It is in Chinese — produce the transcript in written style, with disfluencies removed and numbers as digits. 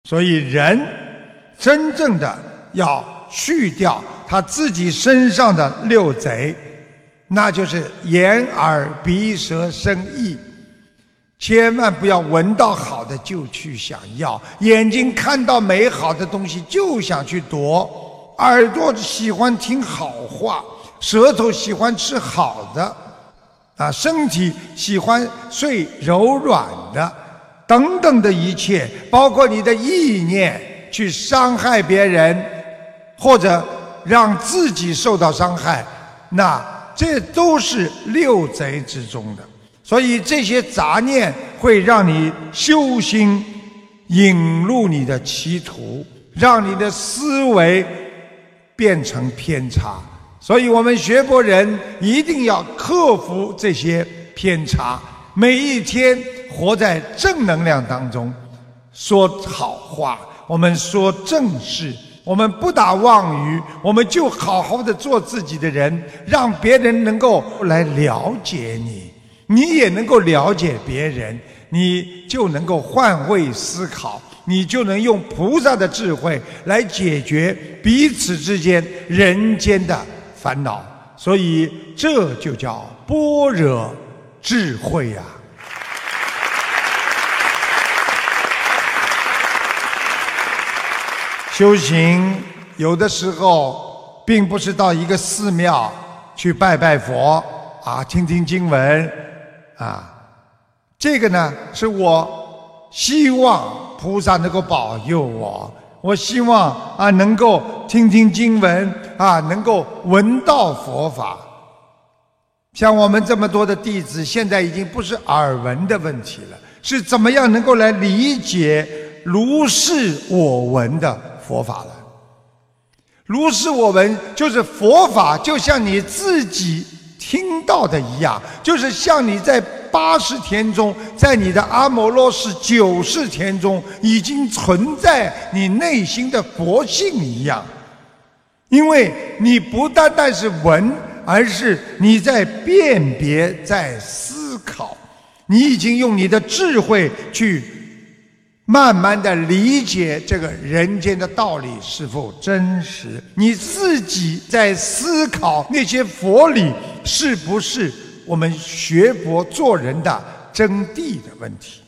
所以人真正的要去掉他自己身上的六贼，那就是眼耳鼻舌身意。千万不要闻到好的就去想要，眼睛看到美好的东西就想去夺，耳朵喜欢听好话，舌头喜欢吃好的，身体喜欢睡柔软的，等等的一切，包括你的意念去伤害别人，或者让自己受到伤害，那这都是六贼之中的。所以这些杂念会让你修心引入你的歧途，让你的思维变成偏差。所以我们学佛人一定要克服这些偏差，每一天活在正能量当中，说好话，我们说正事，我们不打妄语，我们就好好的做自己的人，让别人能够来了解你，你也能够了解别人，你就能够换位思考，你就能用菩萨的智慧来解决彼此之间人间的烦恼。所以这就叫般若智慧啊。修行有的时候并不是到一个寺庙去拜拜佛听听经文这个呢是我希望菩萨能够保佑我希望能够听听经文能够闻到佛法。像我们这么多的弟子，现在已经不是耳闻的问题了，是怎么样能够来理解如是我闻的佛法了。如是我闻就是佛法就像你自己听到的一样，就是像你在80田中，在你的阿摩罗氏90田中已经存在你内心的佛性一样。因为你不单单是闻，而是你在辨别，在思考，你已经用你的智慧去慢慢的理解这个人间的道理是否真实，你自己在思考那些佛理是不是我们学佛做人的真谛的问题。